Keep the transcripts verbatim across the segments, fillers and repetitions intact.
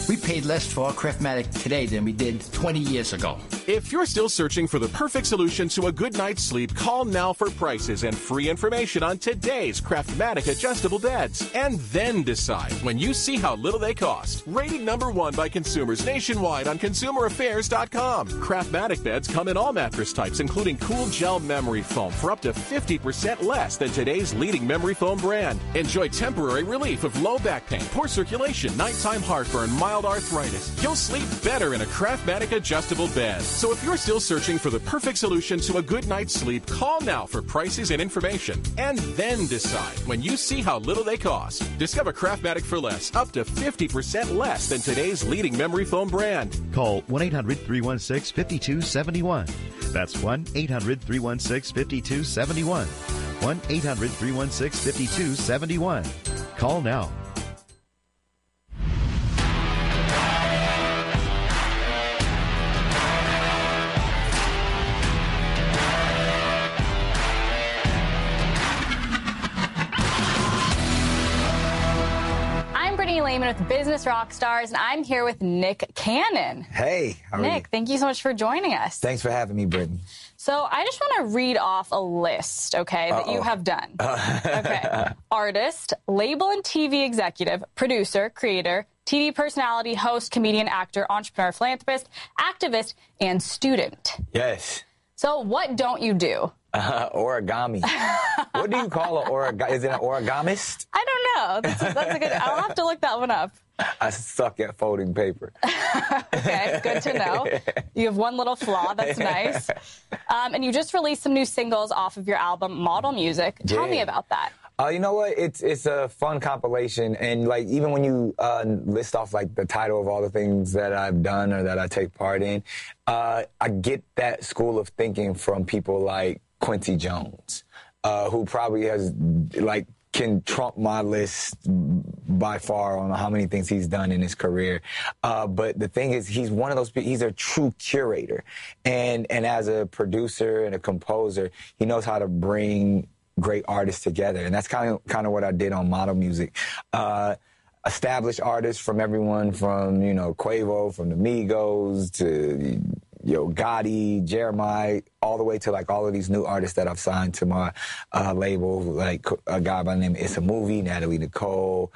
We paid less for our Craftmatic today than we did twenty years ago. If you're still searching for the perfect solution to a good night's sleep, call now for prices and free information on today's Craftmatic adjustable beds. And then decide when you see how little they cost. Rated number one by consumers nationwide on consumer affairs dot com. Craftmatic beds come in all mattress types, including cool gel memory foam for up to fifty percent less than today's leading memory foam brand. Enjoy temporary relief of low back pain, poor circulation, nighttime heartburn, mild arthritis. You'll sleep better in a Craftmatic adjustable bed. So if you're still searching for the perfect solution to a good night's sleep, call now for prices and information. And then decide when you see how little they cost. Discover Craftmatic for less, up to fifty percent less than today's leading memory foam brand. Call one eight hundred three one six five two seven one. That's one eight hundred three one six five two seven one. one eight hundred three one six five two seven one. Call now. Lehman with Business Rockstars, and I'm here with Nick Cannon. Hey, how are Nick, you? thank you so much for joining us. Thanks for having me, Brittany. So I just want to read off a list, okay, that Uh-oh. you have done. Uh. Okay. Artist, label and T V executive, producer, creator, T V personality, host, comedian, actor, entrepreneur, philanthropist, activist, and student. Yes. So what don't you do? Uh, origami. What do you call an origami? Is it an origamist? I don't know. That's, that's a good. I'll have to look that one up. I suck at folding paper. Okay, good to know. You have one little flaw. That's nice. Um, and you just released some new singles off of your album, Model Music. Tell yeah. me about that. Uh, you know what? It's it's a fun compilation, and like even when you uh, list off like the title of all the things that I've done or that I take part in, uh, I get that school of thinking from people like Quincy Jones, uh, who probably has like can trump my list by far on how many things he's done in his career. Uh, but the thing is, he's one of those people, he's a true curator. And, and as a producer and a composer, he knows how to bring great artists together. And that's kind of, kind of what I did on Model Music. Uh, established artists from everyone from, you know, Quavo, from the Migos to Yo Gotti, Jeremiah, all the way to like all of these new artists that I've signed to my uh, label, like a guy by the name of It's a Movie, Natalie Nicole,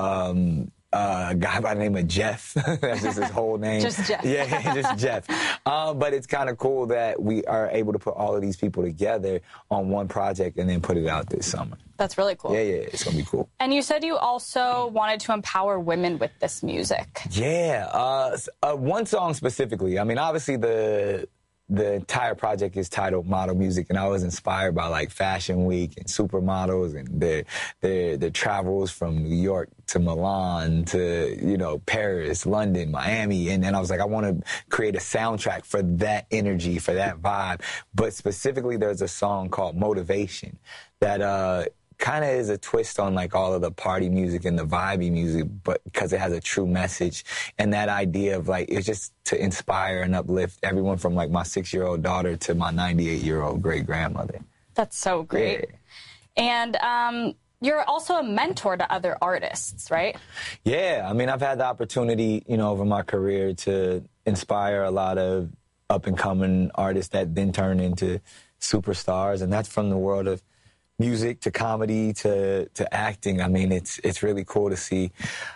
um, uh, a guy by the name of Jeff. That's just his whole name. Just Jeff. Yeah, just Jeff. Um, but it's kind of cool that we are able to put all of these people together on one project and then put it out this summer. That's really cool. Yeah, yeah, it's going to be cool. And you said you also wanted to empower women with this music. Yeah, uh, uh, one song specifically. I mean, obviously the the entire project is titled Model Music, and I was inspired by like Fashion Week and supermodels and their their their travels from New York to Milan to, you know, Paris, London, Miami, and then I was like, I want to create a soundtrack for that energy, for that vibe. But specifically, there's a song called Motivation that uh kind of is a twist on like all of the party music and the vibey music, but because it has a true message. And that idea of like, it's just to inspire and uplift everyone from like my six-year-old daughter to my ninety-eight-year-old great-grandmother. That's so great. Yeah. And um, you're also a mentor to other artists, right? Yeah. I mean, I've had the opportunity, you know, over my career to inspire a lot of up-and-coming artists that then turn into superstars. And that's from the world of music to comedy to to acting. I mean, it's it's really cool to see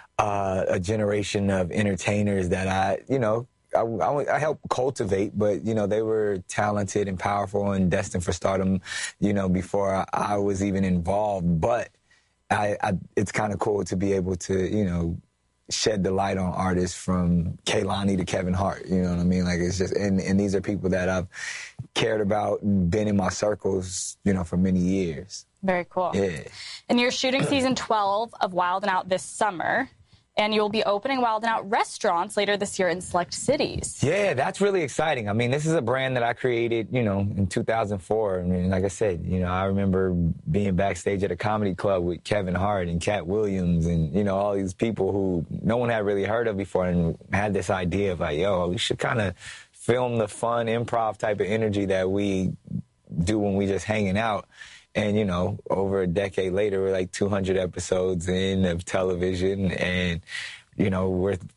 uh, a generation of entertainers that I, you know, I, I, I helped cultivate, but, you know, they were talented and powerful and destined for stardom, you know, before I, I was even involved. But I, I it's kind of cool to be able to, you know, shed the light on artists from Kehlani to Kevin Hart, you know what I mean? Like, it's just, and, and these are people that I've cared about and been in my circles, you know, for many years. Very cool. Yeah. And you're shooting season twelve of Wild 'N Out this summer, and you'll be opening Wild 'N Out restaurants later this year in select cities. Yeah, that's really exciting. I mean, this is a brand that I created, you know, in two thousand four. I mean, like I said, you know, I remember being backstage at a comedy club with Kevin Hart and Cat Williams and, you know, all these people who no one had really heard of before and had this idea of like, yo, we should kind of film the fun improv type of energy that we do when we just hanging out. And, you know, over a decade later, we're like two hundred episodes in of television, and, you know, we're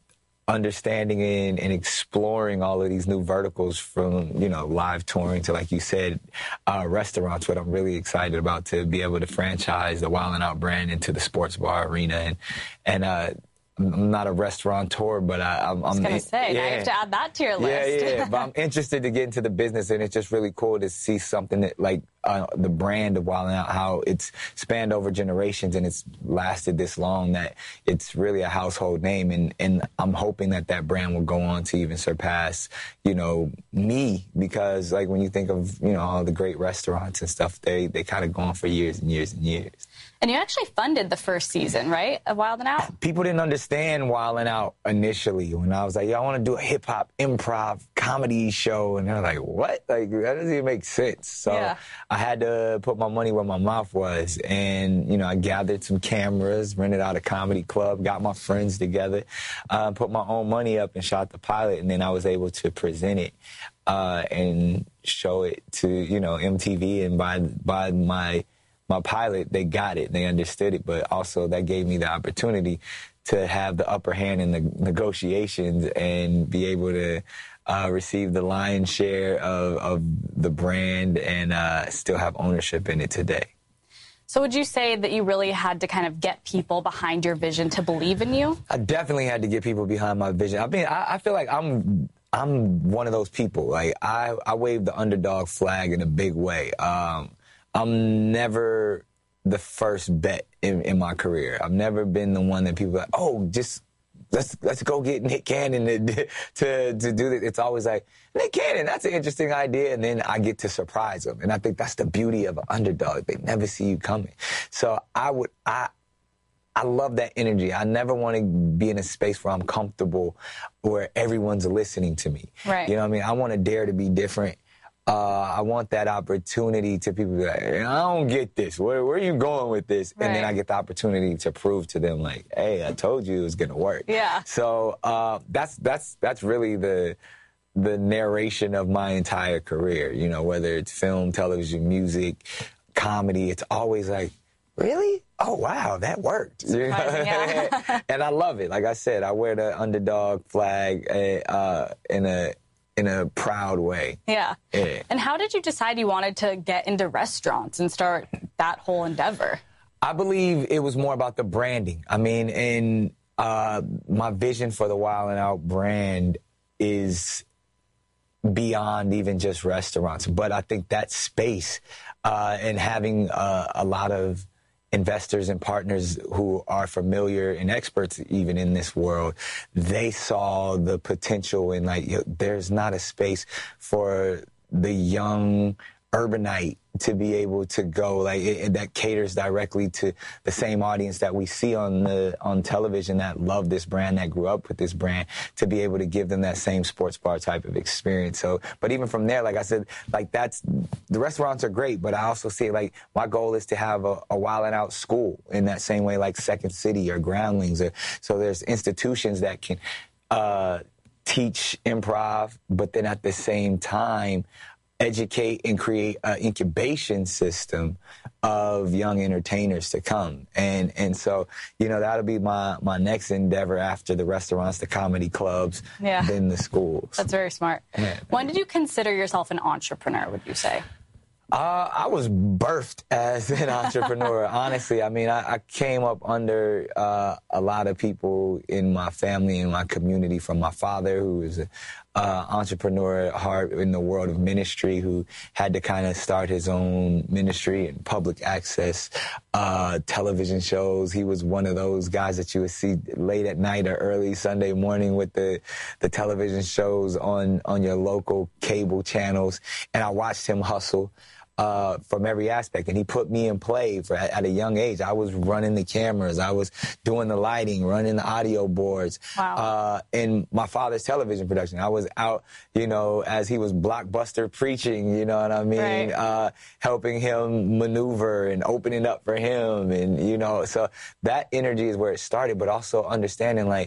understanding and, and exploring all of these new verticals from, you know, live touring to, like you said, uh, restaurants, what I'm really excited about, to be able to franchise the Wild 'N Out brand into the sports bar arena. And, and, uh, I'm not a restaurateur, but I, I'm. I was I'm going to say, yeah. now you have to add that to your list. Yeah, yeah, but I'm interested to get into the business, and it's just really cool to see something that, like, uh, the brand of Wild 'N Out, how it's spanned over generations and it's lasted this long, that it's really a household name. And, and I'm hoping that that brand will go on to even surpass, you know, me, because, like, when you think of, you know, all the great restaurants and stuff, they, they kind of go on for years and years and years. And you actually funded the first season, right, of Wild 'N Out? People didn't understand Wild 'N Out initially when I was like, yo, I want to do a hip-hop improv comedy show. And they're like, what? Like, that doesn't even make sense. So yeah. I had to put my money where my mouth was. And, you know, I gathered some cameras, rented out a comedy club, got my friends together, uh, put my own money up and shot the pilot. And then I was able to present it uh, and show it to, you know, M T V. And by, by my... my pilot, they got it, they understood it, but also that gave me the opportunity to have the upper hand in the negotiations and be able to uh, receive the lion's share of, of the brand and uh, still have ownership in it today. So would you say that you really had to kind of get people behind your vision to believe in you? I definitely had to get people behind my vision. I mean, I, I feel like I'm I'm one of those people. Like, I, I wave the underdog flag in a big way. Um, I'm never the first bet in, in my career. I've never been the one that people are like, oh, just let's let's go get Nick Cannon to to, to do this. It's always like, Nick Cannon, that's an interesting idea, and then I get to surprise them. And I think that's the beauty of an underdog. They never see you coming. So I would I. I love that energy. I never want to be in a space where I'm comfortable, where everyone's listening to me. Right. You know what I mean? I want to dare to be different. Uh, I want that opportunity to people be like, I don't get this. Where, where are you going with this? Right. And then I get the opportunity to prove to them, like, hey, I told you it was going to work. Yeah. So uh, that's that's that's really the the narration of my entire career. You know, whether it's film, television, music, comedy, it's always like, really? Oh, wow, that worked. You know? Yeah. And I love it. Like I said, I wear the underdog flag uh, in a in a proud way. Yeah. yeah. And how did you decide you wanted to get into restaurants and start that whole endeavor? I believe it was more about the branding. I mean, and uh, my vision for the Wild 'N Out brand is beyond even just restaurants. But I think that space uh, and having uh, a lot of investors and partners who are familiar and experts even in this world, they saw the potential in, like, you know, there's not a space for the young urbanite to be able to go, like, it, that caters directly to the same audience that we see on the on television that love this brand, that grew up with this brand, to be able to give them that same sports bar type of experience. So, but even from there, like I said, like, that's, the restaurants are great, but I also see, like, my goal is to have a, a Wild 'N Out school in that same way, like Second City or Groundlings. Or, so there's institutions that can uh, teach improv, but then at the same time educate and create an incubation system of young entertainers to come. And and so, you know, that'll be my, my next endeavor after the restaurants, the comedy clubs, yeah. then the schools. That's very smart. Yeah. When did you consider yourself an entrepreneur, would you say? Uh, I was birthed as an entrepreneur, honestly. I mean, I, I came up under uh, a lot of people in my family and my community, from my father, who was an uh, entrepreneur at heart in the world of ministry, who had to kind of start his own ministry and public access uh, television shows. He was one of those guys that you would see late at night or early Sunday morning with the, the television shows on, on your local cable channels. And I watched him hustle Uh, from every aspect, and he put me in play for, at, at a young age. I was running the cameras, I was doing the lighting, running the audio boards. Wow. Uh, in my father's television production, I was out, you know, as he was blockbuster preaching, you know what I mean, right. uh, helping him maneuver and opening up for him, and, you know, so that energy is where it started, but also understanding, like,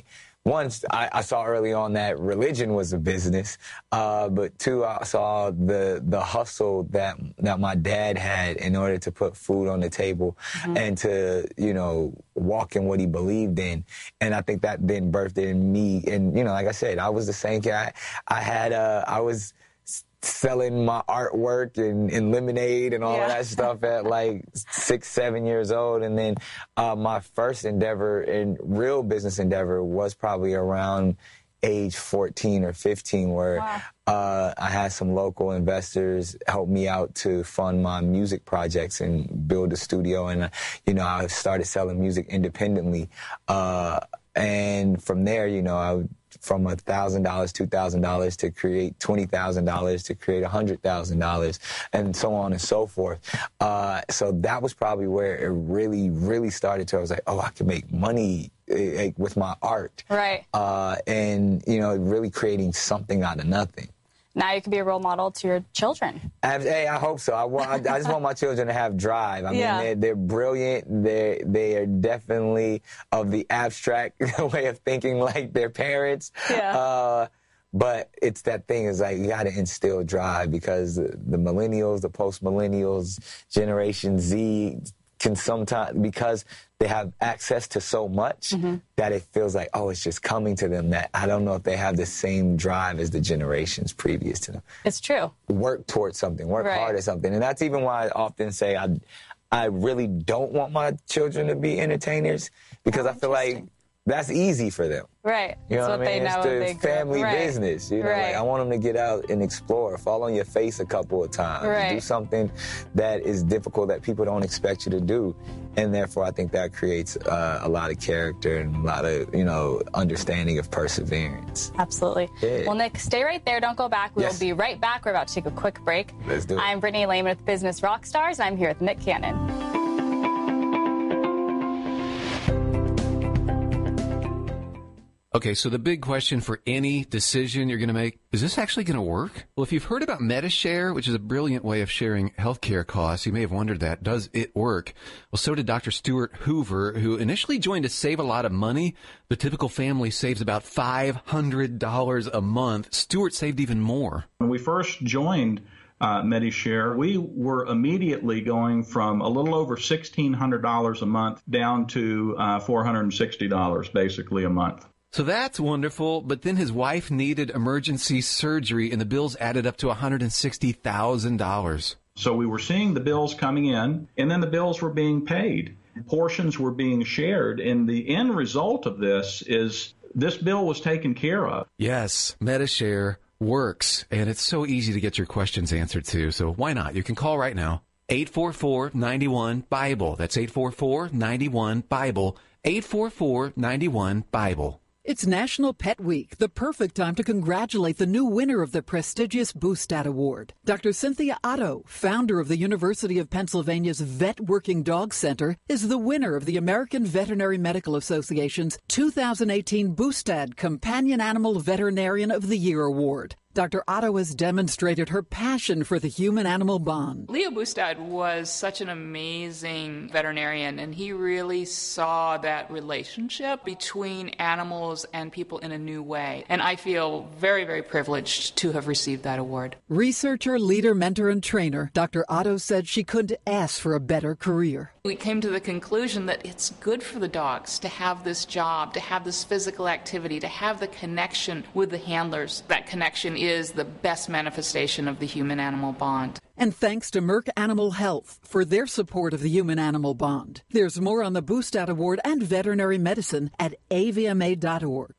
once I, I saw early on that religion was a business, uh, but two, I saw the the hustle that that my dad had in order to put food on the table mm-hmm. and to, you know, walk in what he believed in. And I think that then birthed it in me. And, you know, like I said, I was the same kid. I, I had, uh, I was selling my artwork and, and lemonade and all yeah. of that stuff at like six, seven years old. And then uh, my first endeavor and real business endeavor was probably around age fourteen or fifteen, where wow. uh, I had some local investors help me out to fund my music projects and build a studio. And, uh, you know, I started selling music independently. Uh, and from there, you know, I would, from one thousand dollars, two thousand dollars to create twenty thousand dollars to create one hundred thousand dollars and so on and so forth. Uh, so that was probably where it really, really started to. I was like, oh, I can make money uh, with my art. Right. Uh, and, you know, really creating something out of nothing. Now you can be a role model to your children. I, hey, I hope so. I, want, I, I just want my children to have drive. I yeah. mean, they're, they're brilliant. They they are definitely of the abstract way of thinking like their parents. Yeah. Uh, but it's that thing is like you got to instill drive, because the millennials, the post-millennials, Generation Z can sometimes, because they have access to so much mm-hmm. that it feels like, oh, it's just coming to them, that I don't know if they have the same drive as the generations previous to them. It's true. Work towards something, work right. hard at something. And that's even why I often say I, I really don't want my children to be entertainers, because oh, I feel like that's easy for them. Right. You know That's what I mean? They know it's the family right. business. You know, right. like I want them to get out and explore, fall on your face a couple of times, right. do something that is difficult that people don't expect you to do, and therefore I think that creates uh, a lot of character and a lot of, you know, understanding of perseverance. Absolutely. Yeah. Well, Nick, stay right there. Don't go back. We yes. will be right back. We're about to take a quick break. Let's do it. I'm Brittany Lehman with Business Rockstars, and I'm here with Nick Cannon. Okay, so the big question for any decision you're going to make, is this actually going to work? Well, if you've heard about Medi-Share, which is a brilliant way of sharing healthcare costs, you may have wondered that. Does it work? Well, so did Doctor Stuart Hoover, who initially joined to save a lot of money. The typical family saves about five hundred dollars a month. Stuart saved even more. When we first joined uh, Medi-Share, we were immediately going from a little over sixteen hundred dollars a month down to uh, four hundred sixty dollars basically a month. So that's wonderful, but then his wife needed emergency surgery, and the bills added up to one hundred sixty thousand dollars. So we were seeing the bills coming in, and then the bills were being paid. Portions were being shared, and the end result of this is this bill was taken care of. Yes, Medi-Share works, and it's so easy to get your questions answered, too. So why not? You can call right now, eight four four, nine one, BIBLE. That's eight four four, nine one, BIBLE, eight four four, nine one, BIBLE. It's National Pet Week, the perfect time to congratulate the new winner of the prestigious Boostat Award. Doctor Cynthia Otto, founder of the University of Pennsylvania's Vet Working Dog Center, is the winner of the American Veterinary Medical Association's two thousand eighteen Boostat Companion Animal Veterinarian of the Year Award. Doctor Otto has demonstrated her passion for the human-animal bond. Leo Boostat was such an amazing veterinarian, and he really saw that relationship between animals and people in a new way. And I feel very, very privileged to have received that award. Researcher, leader, mentor, and trainer, Doctor Otto said she couldn't ask for a better career. We came to the conclusion that it's good for the dogs to have this job, to have this physical activity, to have the connection with the handlers. That connection is is the best manifestation of the human-animal bond. And thanks to Merck Animal Health for their support of the human-animal bond. There's more on the Boostat Award and veterinary medicine at A V M A dot org.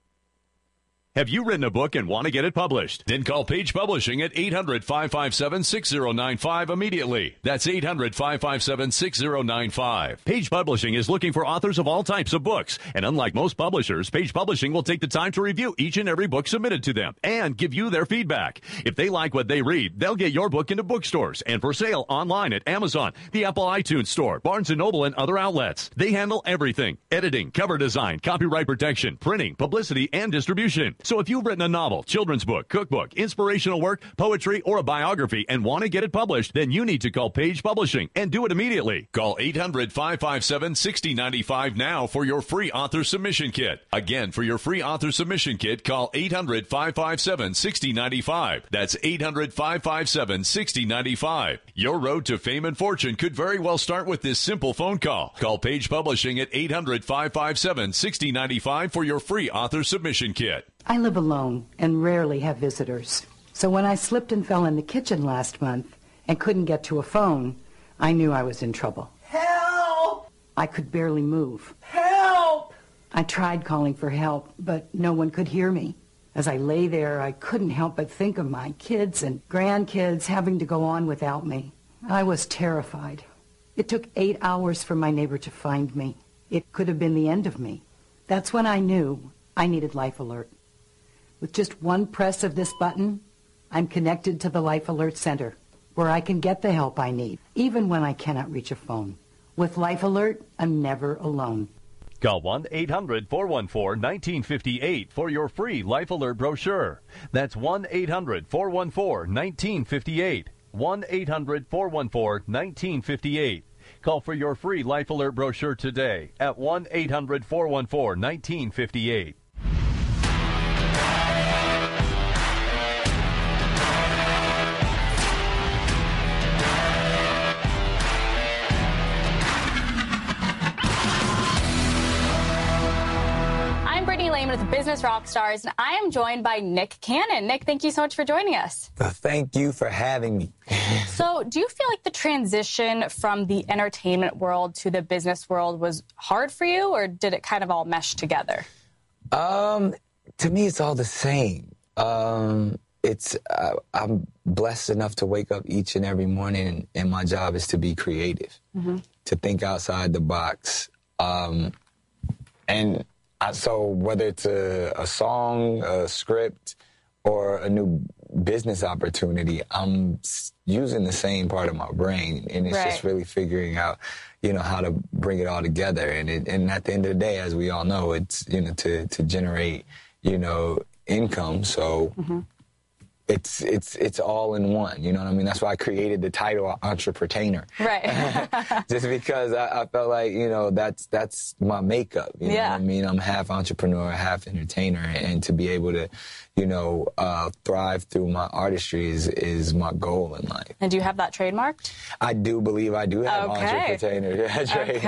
Have you written a book and want to get it published? Then call Page Publishing at eight hundred, five five seven, six zero nine five immediately. That's eight hundred, five five seven, six zero nine five. Page Publishing is looking for authors of all types of books. And unlike most publishers, Page Publishing will take the time to review each and every book submitted to them and give you their feedback. If they like what they read, they'll get your book into bookstores and for sale online at Amazon, the Apple iTunes Store, Barnes and Noble, and other outlets. They handle everything: editing, cover design, copyright protection, printing, publicity, and distribution. So if you've written a novel, children's book, cookbook, inspirational work, poetry, or a biography and want to get it published, then you need to call Page Publishing and do it immediately. Call eight hundred, five five seven, six zero nine five now for your free author submission kit. Again, for your free author submission kit, call eight hundred, five five seven, six zero nine five. That's eight hundred, five five seven, six zero nine five. Your road to fame and fortune could very well start with this simple phone call. Call Page Publishing at eight hundred, five five seven, six zero nine five for your free author submission kit. I live alone and rarely have visitors. So when I slipped and fell in the kitchen last month and couldn't get to a phone, I knew I was in trouble. Help! I could barely move. Help! I tried calling for help, but no one could hear me. As I lay there, I couldn't help but think of my kids and grandkids having to go on without me. I was terrified. It took eight hours for my neighbor to find me. It could have been the end of me. That's when I knew I needed Life Alert. With just one press of this button, I'm connected to the Life Alert Center, where I can get the help I need, even when I cannot reach a phone. With Life Alert, I'm never alone. Call one eight hundred, four one four, one nine five eight for your free Life Alert brochure. That's one eight hundred, four one four, one nine five eight. one eight hundred, four one four, one nine five eight. Call for your free Life Alert brochure today at one eight hundred, four one four, one nine five eight. With Business Rockstars, and I am joined by Nick Cannon. Nick, thank you so much for joining us. Thank you for having me. So, do you feel like the transition from the entertainment world to the business world was hard for you, or did it kind of all mesh together? Um, to me, it's all the same. Um, it's uh, I'm blessed enough to wake up each and every morning, and, and my job is to be creative, mm-hmm. to think outside the box, um, and. I, so whether it's a, a song, a script, or a new business opportunity, I'm using the same part of my brain, and it's right. just really figuring out, you know, how to bring it all together. And it, and at the end of the day, as we all know, it's, you know, to to generate, you know, income. So. Mm-hmm. It's it's it's all in one, you know what I mean? That's why I created the title Entrepreneur. Right. Just because I, I felt like, you know, that's that's my makeup. You yeah. know what I mean? I'm half entrepreneur, half entertainer, and to be able to, you know, uh, thrive through my artistry is, is my goal in life. And do you have that trademarked? I do believe I do have okay. Entrepreneur. Yeah,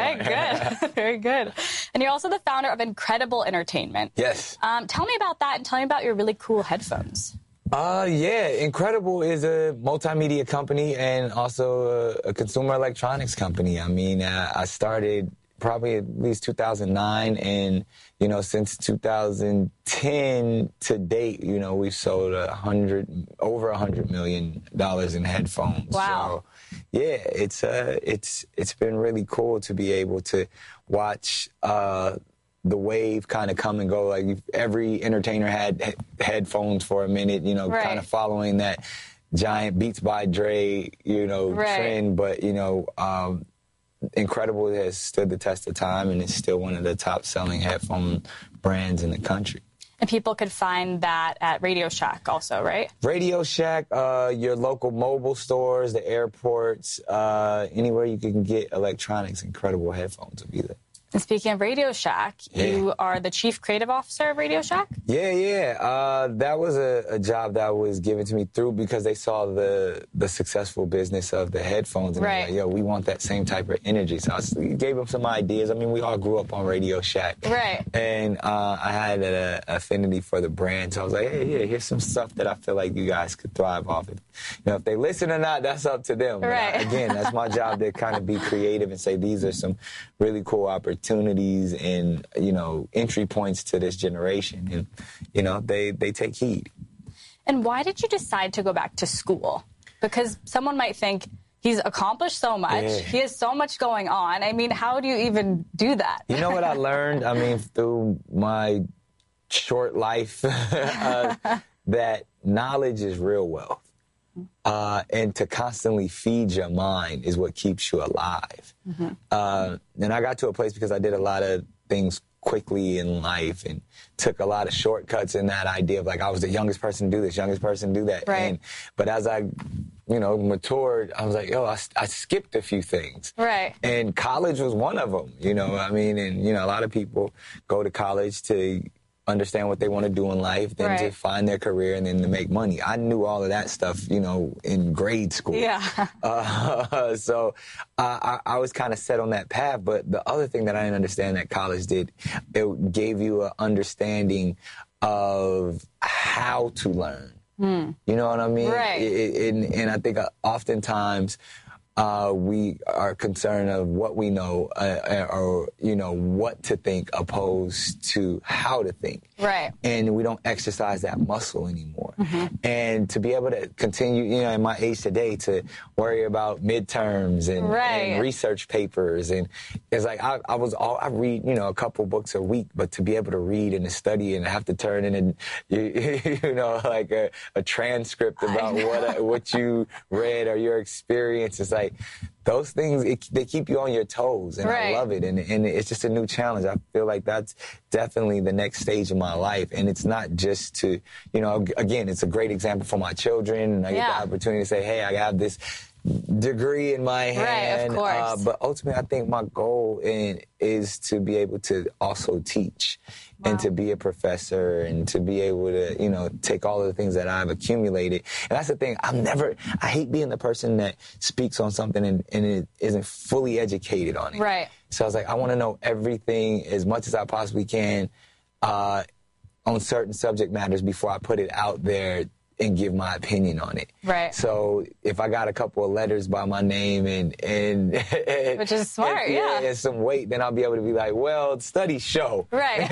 okay, good. Very good. And you're also the founder of Incredible Entertainment. Yes. Um, tell me about that, and tell me about your really cool headphones. Uh, yeah, Incredible is a multimedia company and also a, a consumer electronics company. I mean, uh, I started probably at least two thousand nine, and, you know, since two thousand ten to date, you know, we've sold a hundred, over a hundred million dollars in headphones. Wow. So, yeah, it's, uh, it's, it's been really cool to be able to watch, uh, the wave kind of come and go. Like every entertainer had he- headphones for a minute, you know, right. kind of following that giant Beats by Dre, you know, right. trend. But, you know, um, Incredible has stood the test of time, and it's still one of the top selling headphone brands in the country. And people could find that at Radio Shack also, right? Radio Shack, uh, your local mobile stores, the airports, uh, anywhere you can get electronics, Incredible headphones will be there. And speaking of Radio Shack, yeah. you are the chief creative officer of Radio Shack? Yeah, yeah. Uh, that was a, a job that was given to me through because they saw the the successful business of the headphones. And right. they're like, yo, we want that same type of energy. So I gave them some ideas. I mean, we all grew up on Radio Shack. Right. And uh, I had an affinity for the brand. So I was like, hey, yeah, here's some stuff that I feel like you guys could thrive off of. You know, if they listen or not, that's up to them. Right. I, again, that's my job to kind of be creative and say these are some really cool opportunities. opportunities and, you know, entry points to this generation. And, you know, they, they take heed. And why did you decide to go back to school? Because someone might think he's accomplished so much. Yeah. He has so much going on. I mean, how do you even do that? You know what I learned? I mean, through my short life, uh, that knowledge is real wealth. Uh, and to constantly feed your mind is what keeps you alive. Mm-hmm. Uh, and I got to a place because I did a lot of things quickly in life and took a lot of shortcuts in that idea of like, I was the youngest person to do this, youngest person to do that. Right. And, but as I, you know, matured, I was like, yo, I, I skipped a few things. Right. And college was one of them, you know, I mean, and, you know, a lot of people go to college to understand what they want to do in life, then right. to find their career and then to make money. I knew all of that stuff, you know, in grade school. Yeah. Uh, so uh, I, I was kind of set on that path. But the other thing that I didn't understand that college did, it gave you an understanding of how to learn. Hmm. You know what I mean? Right. It, it, and, and I think oftentimes Uh, we are concerned of what we know uh, or, you know, what to think opposed to how to think. Right. And we don't exercise that muscle anymore. Mm-hmm. And to be able to continue, you know, in my age today, to worry about midterms and, right. and research papers. And it's like I, I was all, I read, you know, a couple books a week, but to be able to read and to study and have to turn in, and you, you know, like a, a transcript about what what you read or your experience, it's like, those things, it, they keep you on your toes, and right. I love it. And, and it's just a new challenge. I feel like that's definitely the next stage of my life. And it's not just to, you know, again, it's a great example for my children. And I yeah. get the opportunity to say, hey, I have this degree in my hand. Right, of course. Uh, but ultimately, I think my goal in, is to be able to also teach. Wow. And to be a professor and to be able to, you know, take all of the things that I've accumulated. And that's the thing. I'm never, I hate being the person that speaks on something and, and it isn't fully educated on it. Right. So I was like, I want to know everything as much as I possibly can uh, on certain subject matters before I put it out there and give my opinion on it. Right. So if I got a couple of letters by my name and and, and which is smart, and, yeah, and some weight, then I'll be able to be like, well, studies show. Right.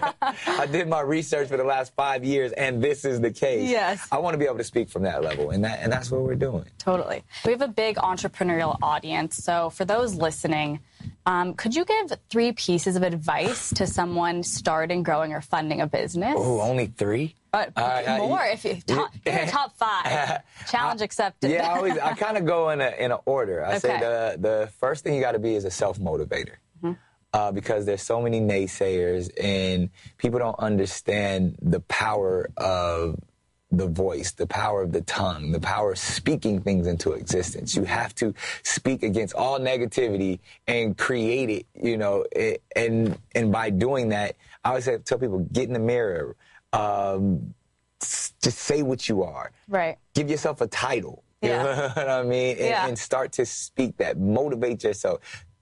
I did my research for the last five years, and this is the case. Yes. I want to be able to speak from that level, and that and that's what we're doing. Totally. We have a big entrepreneurial audience, so for those listening, um, could you give three pieces of advice to someone starting, growing, or funding a business? Oh, only three? But uh, more uh, if you top, give me top five. Challenge I, accepted. Yeah, I always I kind of go in a in an order. I okay. say the the first thing you got to be is a self motivator, mm-hmm. uh, because there's so many naysayers and people don't understand the power of the voice, the power of the tongue, the power of speaking things into existence. You have to speak against all negativity and create it. You know, it, and and by doing that, I always say, tell people, get in the mirror. Um, just say what you are. Right. Give yourself a title. You yeah. know what I mean? And, yeah. and start to speak that. Motivate yourself.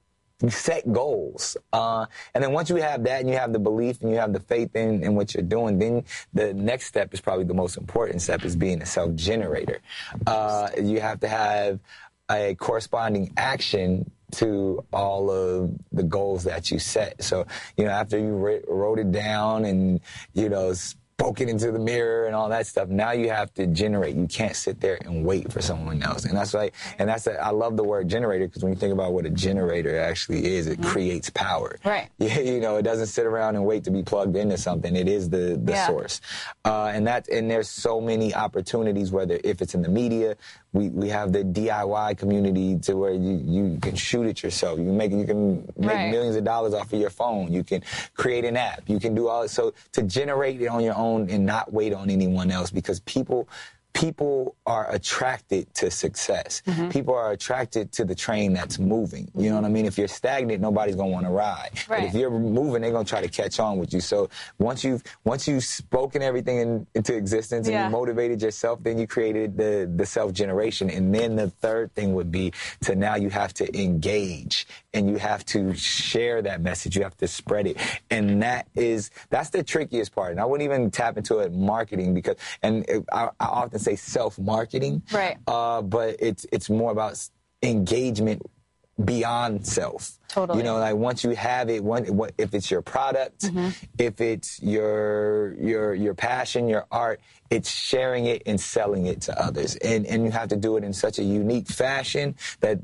Set goals. Uh, and then once you have that and you have the belief and you have the faith in, in what you're doing, then the next step is probably the most important step, is being a self-generator. Uh, you have to have a corresponding action to all of the goals that you set. So, you know, after you re- wrote it down and, you know, spoke it into the mirror and all that stuff, now you have to generate. You can't sit there and wait for someone else. And that's like, and that's, a, I love the word generator, because when you think about what a generator actually is, it mm-hmm. creates power. Right. Yeah, you know, it doesn't sit around and wait to be plugged into something. It is the, the yeah. source. Uh, and that, and there's so many opportunities, whether if it's in the media, we, we have the D I Y community to where you, you can shoot it yourself. You make, you can make right. millions of dollars off of your phone. You can create an app. You can do all, so to generate it on your own and not wait on anyone else, because people, people are attracted to success. Mm-hmm. People are attracted to the train that's moving. You know what I mean? If you're stagnant, nobody's going to want to ride. Right. But if you're moving, they're going to try to catch on with you. So once you've, once you've spoken everything in, into existence and yeah. you motivated yourself, then you created the, the self-generation. And then the third thing would be to now you have to engage and you have to share that message. You have to spread it. And that is, that's the trickiest part. And I wouldn't even tap into it marketing, because, and it, I, I often say self-marketing. Right. Uh, but it's, it's more about engagement beyond self. Totally. You know, like once you have it, one, what, if it's your product, mm-hmm. if it's your, your, your passion, your art, it's sharing it and selling it to others. And, and you have to do it in such a unique fashion that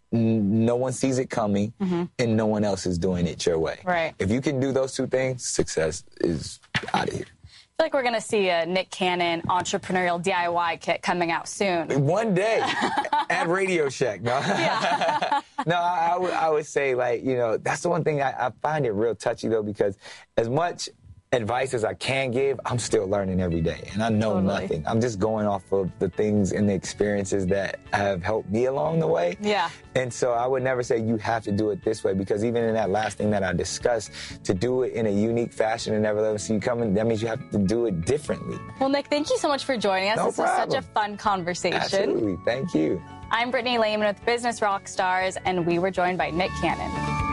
no one sees it coming, mm-hmm. and no one else is doing it your way. Right. If you can do those two things, success is out of here. I feel like we're going to see a Nick Cannon entrepreneurial D I Y kit coming out soon. One day at Radio Shack. No, yeah. no I, I, would, I would say, like, you know, that's the one thing I, I find it real touchy, though, because as much advice as I can give, I'm still learning every day, and I know Totally. nothing. I'm just going off of the things and the experiences that have helped me along the way. Yeah. And so I would never say you have to do it this way, because even in that last thing that I discussed, to do it in a unique fashion and never let them see you coming, that means you have to do it differently. Well, Nick, thank you so much for joining us. No this problem. was such a fun conversation. Absolutely. Thank you. I'm Brittany Lehman with Business Rockstars, and we were joined by Nick Cannon.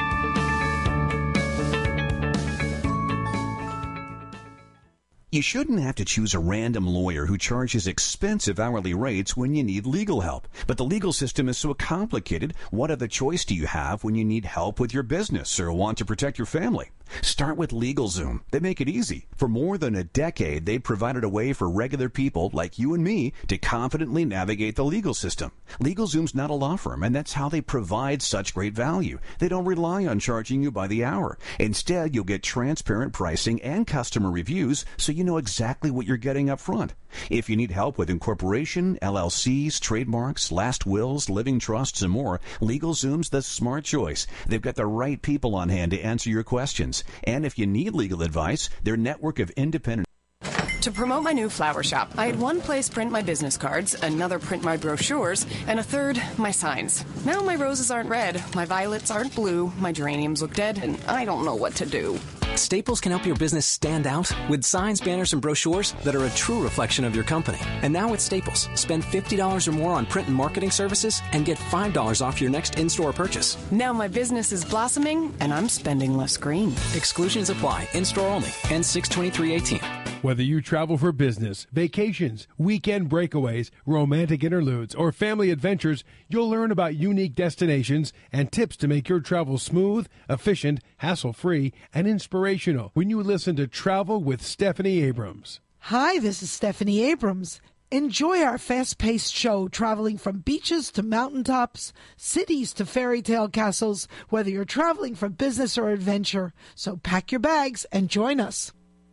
You shouldn't have to choose a random lawyer who charges expensive hourly rates when you need legal help. But the legal system is so complicated, what other choice do you have when you need help with your business or want to protect your family? Start with LegalZoom. They make it easy. For more than a decade, they've provided a way for regular people like you and me to confidently navigate the legal system. LegalZoom's not a law firm, and that's how they provide such great value. They don't rely on charging you by the hour. Instead, you'll get transparent pricing and customer reviews so you know exactly what you're getting up front. If you need help with incorporation, L L Cs, trademarks, last wills, living trusts, and more, LegalZoom's the smart choice. They've got the right people on hand to answer your questions. And if you need legal advice, their network of independent... To promote my new flower shop, I had one place print my business cards, another print my brochures, and a third, my signs. Now my roses aren't red, my violets aren't blue, my geraniums look dead, and I don't know what to do. Staples can help your business stand out with signs, banners, and brochures that are a true reflection of your company. And now at Staples, spend fifty dollars or more on print and marketing services and get five dollars off your next in-store purchase. Now my business is blossoming, and I'm spending less green. Exclusions apply. In-store only. N six twenty-three eighteen. Whether you travel for business, vacations, weekend breakaways, romantic interludes, or family adventures, you'll learn about unique destinations and tips to make your travel smooth, efficient, hassle-free, and inspirational when you listen to Travel with Stephanie Abrams. Hi, this is Stephanie Abrams. Enjoy our fast-paced show traveling from beaches to mountaintops, cities to fairy tale castles, whether you're traveling for business or adventure. So pack your bags and join us.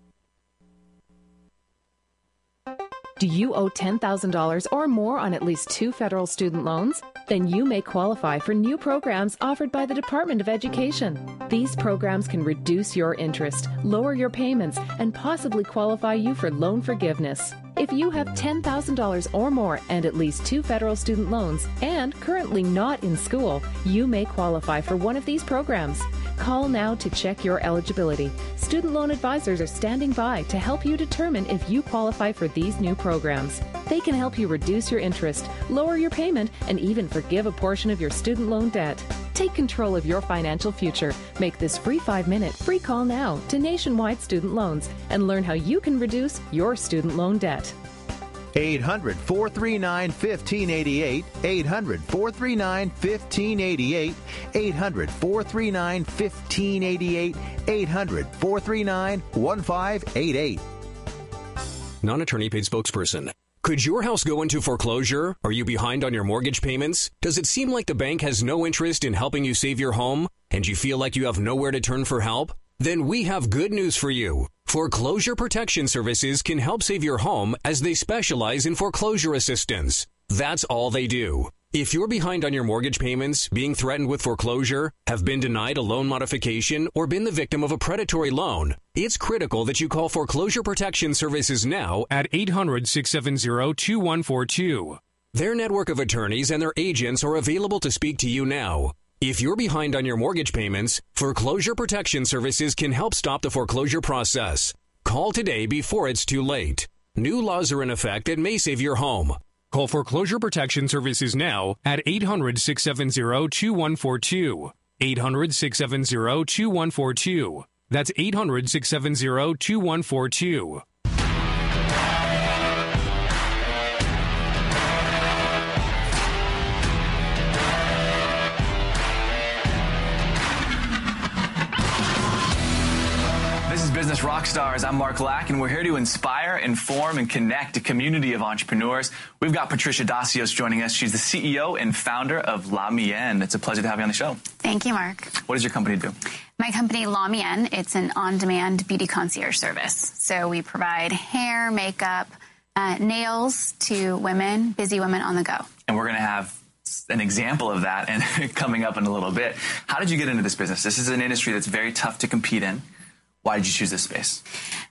Do you owe ten thousand dollars or more on at least two federal student loans? Then you may qualify for new programs offered by the Department of Education. These programs can reduce your interest, lower your payments, and possibly qualify you for loan forgiveness. If you have ten thousand dollars or more and at least two federal student loans and currently not in school, you may qualify for one of these programs. Call now to check your eligibility. Student loan advisors are standing by to help you determine if you qualify for these new programs. They can help you reduce your interest, lower your payment, and even forgive a portion of your student loan debt. Take control of your financial future. Make this free five-minute free call now to Nationwide Student Loans and learn how you can reduce your student loan debt. eight hundred, four three nine, one five eight eight, eight hundred, four three nine, one five eight eight, eight hundred, four three nine, one five eight eight, eight hundred, four three nine, one five eight eight. Non-attorney paid spokesperson. Could your house go into foreclosure? Are you behind on your mortgage payments? Does it seem like the bank has no interest in helping you save your home? And you feel like you have nowhere to turn for help? Then we have good news for you. Foreclosure Protection Services can help save your home as they specialize in foreclosure assistance. That's all they do. If you're behind on your mortgage payments, being threatened with foreclosure, have been denied a loan modification, or been the victim of a predatory loan, it's critical that you call Foreclosure Protection Services now at eight hundred, six seven zero, two one four two. Their network of attorneys and their agents are available to speak to you now. If you're behind on your mortgage payments, Foreclosure Protection Services can help stop the foreclosure process. Call today before it's too late. New laws are in effect that may save your home. Call Foreclosure Protection Services now at eight hundred, six seven zero, two one four two. eight hundred, six seven zero, two one four two. That's eight hundred, six seven zero, two one four two. Business Rockstars. I'm Mark Lack, and we're here to inspire, inform, and connect a community of entrepreneurs. We've got Patricia Dacios joining us. She's the C E O and founder of La Mienne. It's a pleasure to have you on the show. Thank you, Mark. What does your company do? My company, La Mienne, it's an on-demand beauty concierge service. So we provide hair, makeup, uh, nails to women, busy women on the go. And we're going to have an example of that and coming up in a little bit. How did you get into this business? This is an industry that's very tough to compete in. Why did you choose this space?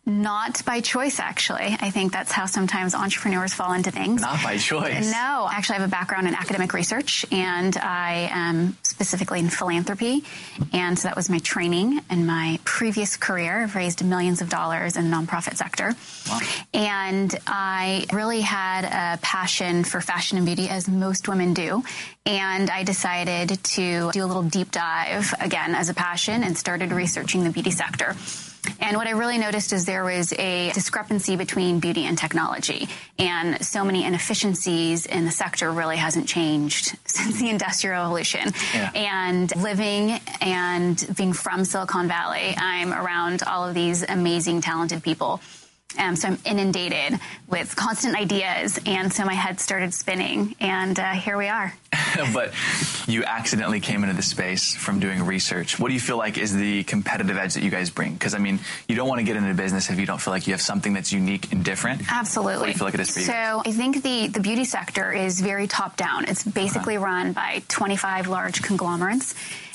Not by choice, actually. I think that's how sometimes entrepreneurs fall into things. Not by choice. No. Actually, I have a background in academic research, and I am specifically in philanthropy. And so that was my training in my previous career. I've raised millions of dollars in the nonprofit sector. Wow. And I really had a passion for fashion and beauty, as most women do. And I decided to do a little deep dive, again, as a passion, and started researching the beauty sector. And what I really noticed is there was a discrepancy between beauty and technology. And so many inefficiencies in the sector really hasn't changed since the Industrial Revolution. Yeah. And living and being from Silicon Valley, I'm around all of these amazing, talented people. Um, so I'm inundated with constant ideas, and so my head started spinning, and uh, here we are. But you accidentally came into the space from doing research. What do you feel like is the competitive edge that you guys bring? Because, I mean, you don't want to get into business if you don't feel like you have something that's unique and different. Absolutely. What do you feel like it is for you? So I think the, the beauty sector is very top-down. It's basically uh-huh. run by twenty-five large conglomerates.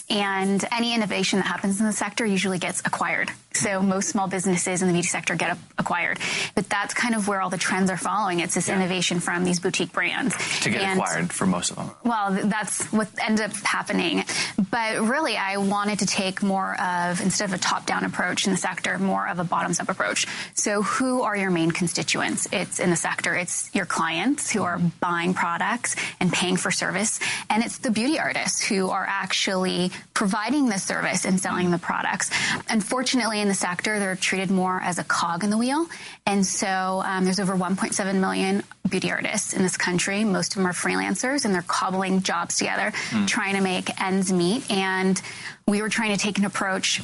And any innovation that happens in the sector usually gets acquired. So most small businesses in the beauty sector get acquired. But that's kind of where all the trends are following. It's this yeah. innovation from these boutique brands. To get and, acquired for most of them. Well, that's what ended up happening. But really, I wanted to take more of, instead of a top-down approach in the sector, more of a bottoms-up approach. So who are your main constituents? It's in the sector. It's your clients who are buying products and paying for service. And it's the beauty artists who are actually providing the service and selling the products. Unfortunately, in the sector, they're treated more as a cog in the wheel. And so um, there's over one point seven million beauty artists in this country. Most of them are freelancers, and they're cobbling jobs together, mm. trying to make ends meet. And we were trying to take an approach.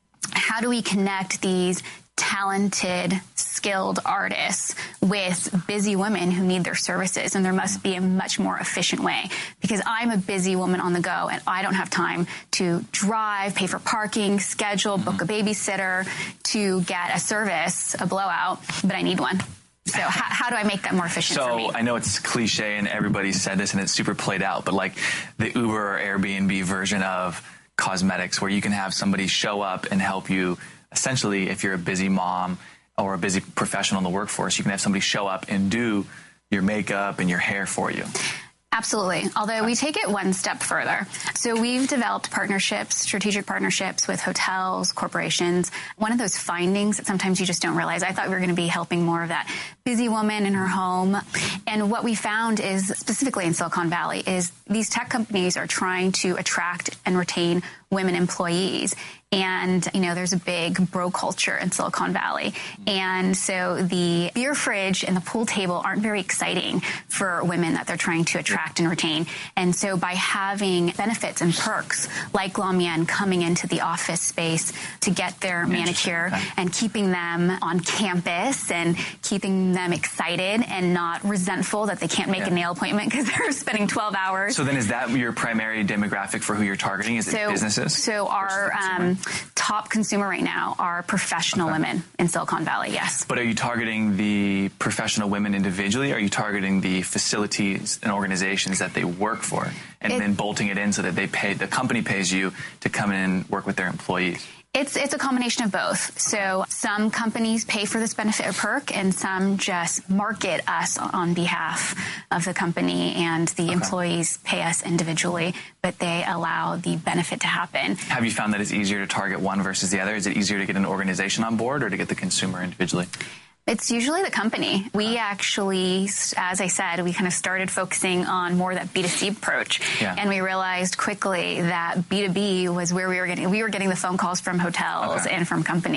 How do we connect these talented, skilled artists with busy women who need their services? And there must be a much more efficient way, because I'm a busy woman on the go and I don't have time to drive, pay for parking, schedule, book a babysitter to get a service, a blowout, but I need one. So how, how do I make that more efficient so, for me? I know it's cliche and everybody said this and it's super played out, but like the Uber or Airbnb version of cosmetics, where you can have somebody show up and help you. Essentially, if you're a busy mom or a busy professional in the workforce, you can have somebody show up and do your makeup and your hair for you. Absolutely. Although we take it one step further. So we've developed partnerships, strategic partnerships with hotels, corporations. One of those findings that sometimes you just don't realize, I thought we were going to be helping more of that busy woman in her home. And what we found is, specifically in Silicon Valley, is these tech companies are trying to attract and retain women employees. And, you know, there's a big bro culture in Silicon Valley. And so the beer fridge and the pool table aren't very exciting for women that they're trying to attract and retain. And so by having benefits and perks like La Mienne coming into the office space to get their manicure okay. and keeping them on campus and keeping them excited and not resentful that they can't make yeah. a nail appointment because they're spending twelve hours. So then is that your primary demographic for who you're targeting? Is so, it businesses? So our um, top consumer right now are professional okay. women in Silicon Valley, yes. But are you targeting the professional women individually? Or are you targeting the facilities and organizations that they work for and it, then bolting it in so that they pay, the company pays you to come in and work with their employees? It's it's a combination of both. So some companies pay for this benefit or perk, and some just market us on behalf of the company, and the okay. employees pay us individually, but they allow the benefit to happen. Have you found that it's easier to target one versus the other? Is it easier to get an organization on board or to get the consumer individually? It's usually the company. We actually, as I said, we kind of started focusing on more that B two C approach. Yeah. And we realized quickly that B two B was where we were getting, we were getting the phone calls from hotels okay. and from companies.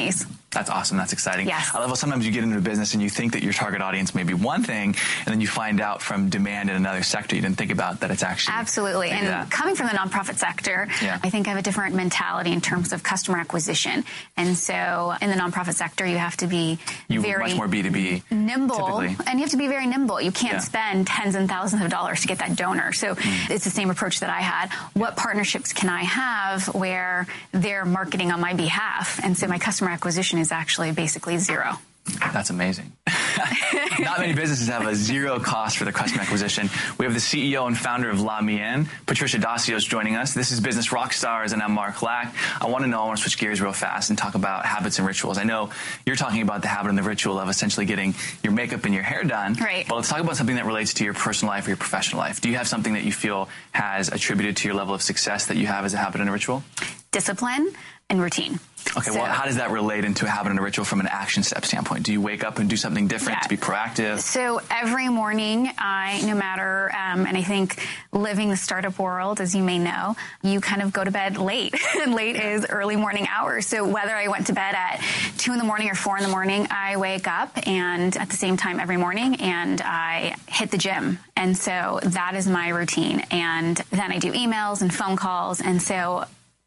That's awesome. That's exciting. Yes. I love how sometimes you get into a business and you think that your target audience may be one thing, and then you find out from demand in another sector you didn't think about that it's actually Absolutely. And that. Coming from the nonprofit sector, yeah. I think I have a different mentality in terms of customer acquisition. And so in the nonprofit sector, you have to be you very much more B two B nimble, typically. And you have to be very nimble. You can't yeah. spend tens and thousands of dollars to get that donor. So mm. it's the same approach that I had. What partnerships can I have where they're marketing on my behalf? And so my customer acquisition is actually basically zero. That's amazing. Not many businesses have a zero cost for their customer acquisition. We have the C E O and founder of La Mienne, Patricia Dacios, joining us. This is Business Rockstars, and I'm Mark Lack. I want to know, I want to switch gears real fast and talk about habits and rituals. I know you're talking about the habit and the ritual of essentially getting your makeup and your hair done. Right. But let's talk about something that relates to your personal life or your professional life. Do you have something that you feel has attributed to your level of success that you have as a habit and a ritual? Discipline and routine. Okay, so, well, how does that relate into a habit and a ritual from an action step standpoint? Do you wake up and do something different yeah. to be proactive? So every morning, I, no matter, um, and I think living the startup world, as you may know, you kind of go to bed late. Late is early morning hours. So whether I went to bed at two in the morning or four in the morning, I wake up and at the same time every morning and I hit the gym. And so that is my routine. And then I do emails and phone calls. And so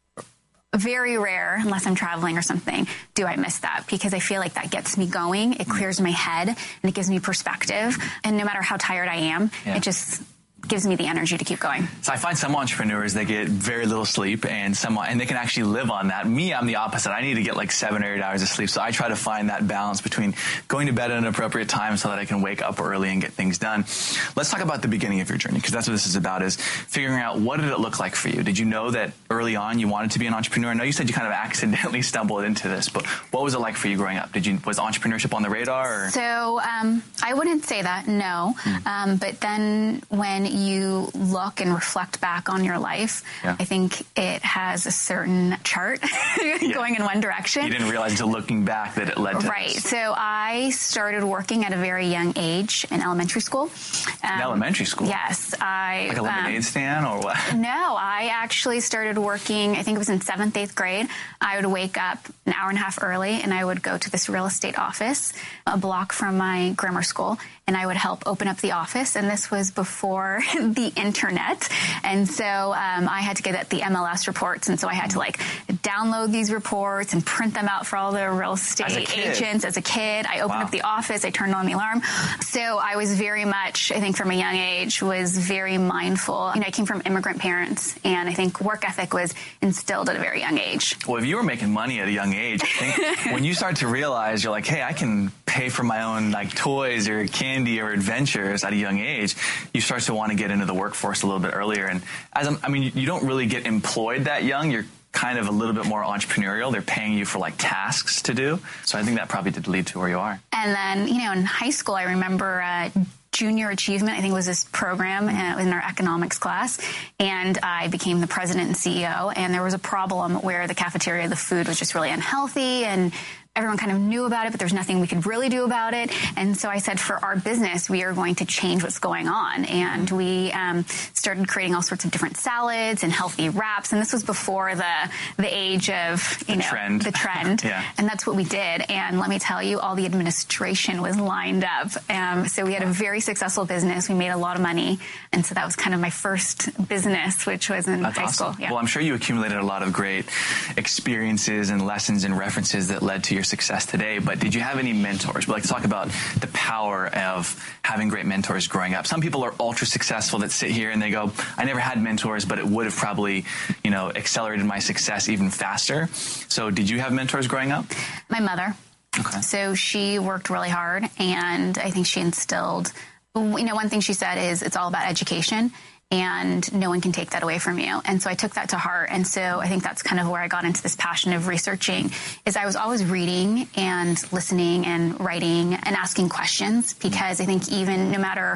very rare, unless I'm traveling or something, do I miss that, because I feel like that gets me going. It clears my head and it gives me perspective. And no matter how tired I am, yeah. it just gives me the energy to keep going. So I find some entrepreneurs, they get very little sleep and some, and they can actually live on that. Me, I'm the opposite. I need to get like seven or eight hours of sleep. So I try to find that balance between going to bed at an appropriate time so that I can wake up early and get things done. Let's talk about the beginning of your journey, because that's what this is about, is figuring out what did it look like for you? Did you know that early on you wanted to be an entrepreneur? I know you said you kind of accidentally stumbled into this, but what was it like for you growing up? Did you, was entrepreneurship on the radar? Or? So um, I wouldn't say that, no. Mm. Um, but then when you look and reflect back on your life, yeah. I think it has a certain chart yeah. going in one direction. You didn't realize until looking back that it led to Right. this. So I started working at a very young age in elementary school. Um, in elementary school? Yes. I, like a lemonade um, stand or what? No, I actually started working, I think it was in seventh, eighth grade. I would wake up an hour and a half early and I would go to this real estate office a block from my grammar school, and I would help open up the office. And this was before the internet. And so um, I had to get the M L S reports. And so I had to like download these reports and print them out for all the real estate as agents. As a kid, I opened wow. up the office. I turned on the alarm. So I was very much, I think from a young age, was very mindful. You know, I came from immigrant parents, and I think work ethic was instilled at a very young age. Well, if you were making money at a young age, I think when you start to realize you're like, hey, I can pay for my own like toys or candy or adventures at a young age, you start to want to get into the workforce a little bit earlier. And as I'm, I mean, you don't really get employed that young. You're kind of a little bit more entrepreneurial. They're paying you for like tasks to do. So I think that probably did lead to where you are. And then, you know, in high school, I remember uh, Junior Achievement, I think, was this program uh, in our economics class, and I became the president and C E O, and there was a problem where the cafeteria, the food was just really unhealthy, and everyone kind of knew about it, but there's nothing we could really do about it. And so I said, for our business, we are going to change what's going on. And we um, started creating all sorts of different salads and healthy wraps. And this was before the the age of, you the know, trend. the trend. yeah. And that's what we did. And let me tell you, all the administration was lined up. Um, so we had a very successful business. We made a lot of money. And so that was kind of my first business, which was in That's high awesome. school. Yeah. Well, I'm sure you accumulated a lot of great experiences and lessons and references that led to your success today, but did you have any mentors? We like to talk about the power of having great mentors growing up. Some people are ultra successful that sit here and they go, I never had mentors, but it would have probably, you know, accelerated my success even faster. So did you have mentors growing up? My mother. Okay. So she worked really hard, and I think she instilled, you know, one thing she said is it's all about education. And no one can take that away from you. And so I took that to heart. And so I think that's kind of where I got into this passion of researching, is I was always reading and listening and writing and asking questions, because I think even no matter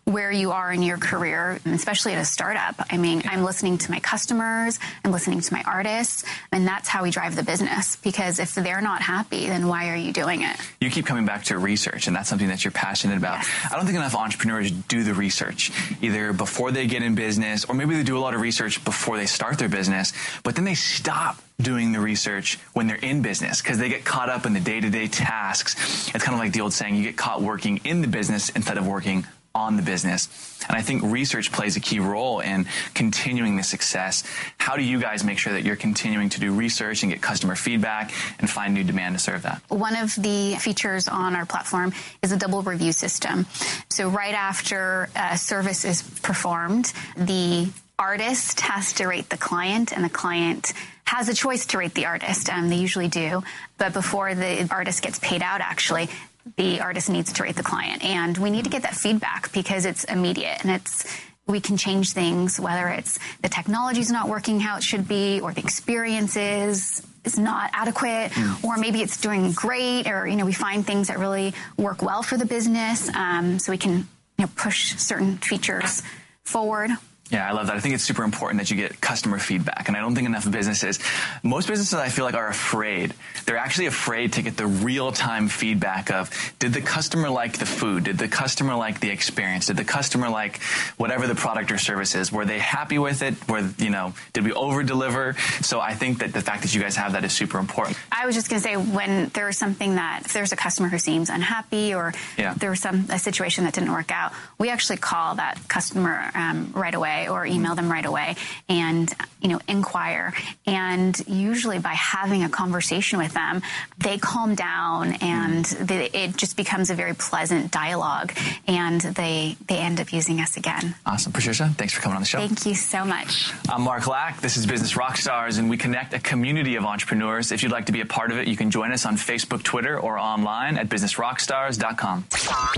where you are in your career, especially at a startup. I mean, I'm listening to my customers, I'm listening to my artists, and that's how we drive the business. Because if they're not happy, then why are you doing it? You keep coming back to research, and that's something that you're passionate about. Yes. I don't think enough entrepreneurs do the research, either before they get in business, or maybe they do a lot of research before they start their business, but then they stop doing the research when they're in business because they get caught up in the day-to-day tasks. It's kind of like the old saying, you get caught working in the business instead of working on the business. And I think research plays a key role in continuing the success. How do you guys make sure that you're continuing to do research and get customer feedback and find new demand to serve that? One of the features on our platform is a double review system. So right after a service is performed, the artist has to rate the client, and the client has a choice to rate the artist. Um, they usually do. But before the artist gets paid out, actually, the artist needs to rate the client. And we need to get that feedback because it's immediate, and it's we can change things, whether it's the technology's not working how it should be, or the experience is, is not adequate, mm. or maybe it's doing great, or, you know, we find things that really work well for the business, um, so we can, you know, push certain features forward. Yeah, I love that. I think it's super important that you get customer feedback. And I don't think enough businesses, most businesses I feel like are afraid. They're actually afraid to get the real-time feedback of, did the customer like the food? Did the customer like the experience? Did the customer like whatever the product or service is? Were they happy with it? Were, you know, did we over-deliver? So I think that the fact that you guys have that is super important. I was just going to say, when there's something that, if there's a customer who seems unhappy, or yeah. there was some a situation that didn't work out, we actually call that customer um, right away, or email them right away and, you know, inquire. And usually by having a conversation with them, they calm down, and they, it just becomes a very pleasant dialogue, and they they end up using us again. Awesome. Patricia, thanks for coming on the show. Thank you so much. I'm Mark Lack. This is Business Rockstars, and we connect a community of entrepreneurs. If you'd like to be a part of it, you can join us on Facebook, Twitter, or online at business rockstars dot com.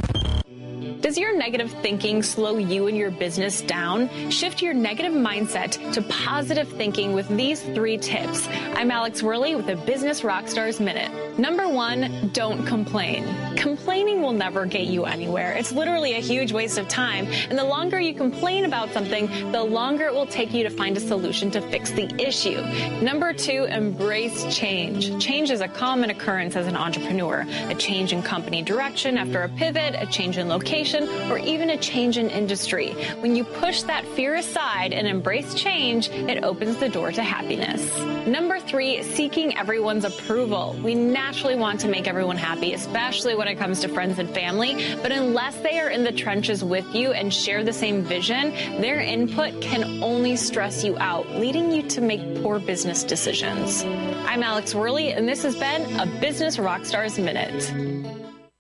Does your negative thinking slow you and your business down? Shift your negative mindset to positive thinking with these three tips. I'm Alex Worley with the Business Rockstars Minute. Number one, don't complain. Complaining will never get you anywhere. It's literally a huge waste of time. And the longer you complain about something, the longer it will take you to find a solution to fix the issue. Number two, embrace change. Change is a common occurrence as an entrepreneur. A change in company direction after a pivot, a change in location, or even a change in industry. When you push that fear aside and embrace change, it opens the door to happiness. Number three, seeking everyone's approval. We naturally want to make everyone happy, especially when it comes to friends and family, but unless they are in the trenches with you and share the same vision, their input can only stress you out, leading you to make poor business decisions. I'm Alex Worley, and this has been a Business Rockstars Minute.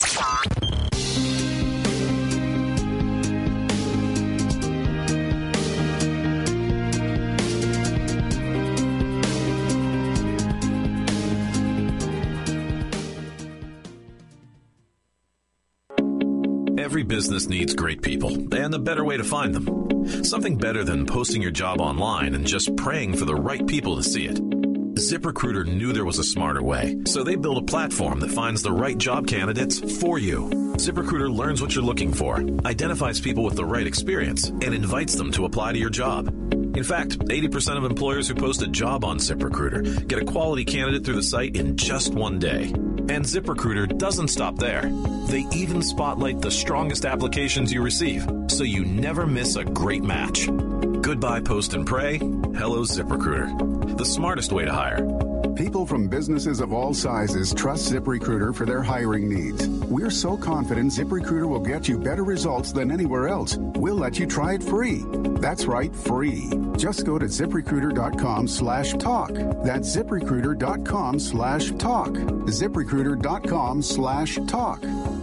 Every business needs great people, and a better way to find them. Something better than posting your job online and just praying for the right people to see it. ZipRecruiter knew there was a smarter way, so they built a platform that finds the right job candidates for you. ZipRecruiter learns what you're looking for, identifies people with the right experience, and invites them to apply to your job. In fact, eighty percent of employers who post a job on ZipRecruiter get a quality candidate through the site in just one day. And ZipRecruiter doesn't stop there. They even spotlight the strongest applications you receive, so you never miss a great match. Goodbye Post and Pray. Hello ZipRecruiter. The smartest way to hire. People from businesses of all sizes trust ZipRecruiter for their hiring needs. We're so confident ZipRecruiter will get you better results than anywhere else. We'll let you try it free. That's right, free. Just go to ZipRecruiter.com slash talk. That's ZipRecruiter.com slash talk. ZipRecruiter.com slash talk.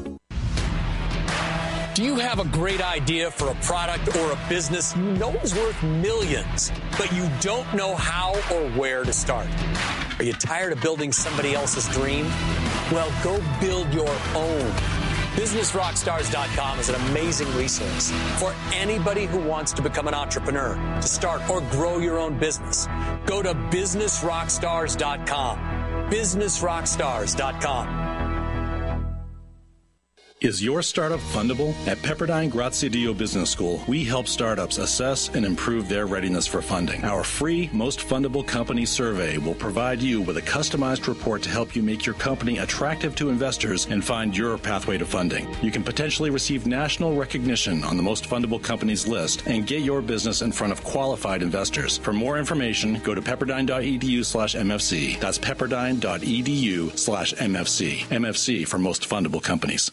Do you have a great idea for a product or a business you know is worth millions, but you don't know how or where to start? Are you tired of building somebody else's dream? Well, go build your own. business rockstars dot com is an amazing resource for anybody who wants to become an entrepreneur, to start or grow your own business. Go to business rockstars dot com. business rockstars dot com. Is your startup fundable? At Pepperdine Grazie Dio Business School, we help startups assess and improve their readiness for funding. Our free Most Fundable Company survey will provide you with a customized report to help you make your company attractive to investors and find your pathway to funding. You can potentially receive national recognition on the Most Fundable Companies list and get your business in front of qualified investors. For more information, go to pepperdine.edu slash MFC. That's pepperdine.edu slash MFC. M F C for Most Fundable Companies.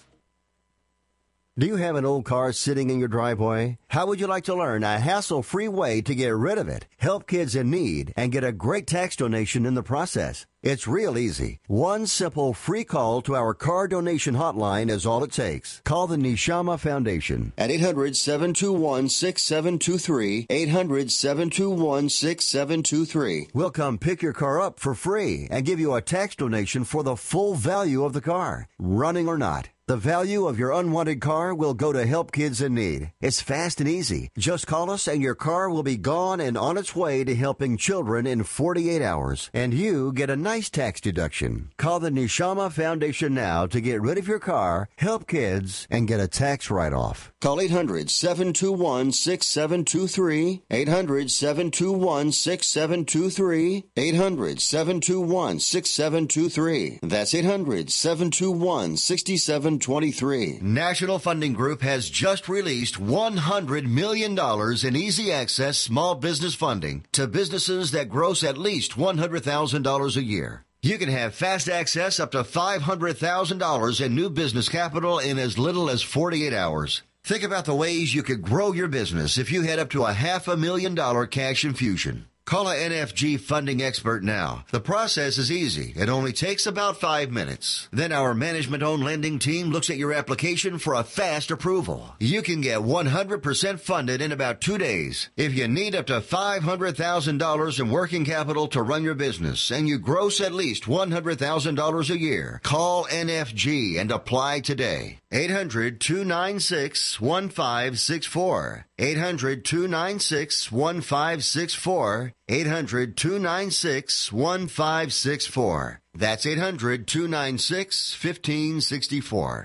Do you have an old car sitting in your driveway? How would you like to learn a hassle-free way to get rid of it, help kids in need, and get a great tax donation in the process? It's real easy. One simple free call to our car donation hotline is all it takes. Call the Neshama Foundation at eight hundred, seven two one, six seven two three, eight hundred, seven two one, six seven two three. We'll come pick your car up for free and give you a tax donation for the full value of the car, running or not. The value of your unwanted car will go to help kids in need. It's fast and easy. Just call us and your car will be gone and on its way to helping children in forty-eight hours. And you get a nice tax deduction. Call the Neshama Foundation now to get rid of your car, help kids, and get a tax write-off. Call eight hundred, seven two one, six seven two three, eight hundred, seven two one, six seven two three, eight hundred, seven two one, six seven two three. That's eight hundred, seven two one, six seven two three. National Funding Group has just released one hundred million dollars in easy access small business funding to businesses that gross at least one hundred thousand dollars a year. You can have fast access up to five hundred thousand dollars in new business capital in as little as forty-eight hours. Think about the ways you could grow your business if you had up to a half a million dollar cash infusion. Call a N F G funding expert now. The process is easy. It only takes about five minutes. Then our management-owned lending team looks at your application for a fast approval. You can get one hundred percent funded in about two days. If you need up to five hundred thousand dollars in working capital to run your business and you gross at least one hundred thousand dollars a year, call N F G and apply today. eight hundred, two nine six, one five six four. eight hundred, two nine six, one five six four. eight hundred, two nine six, one five six four. That's eight hundred, two nine six, one five six four.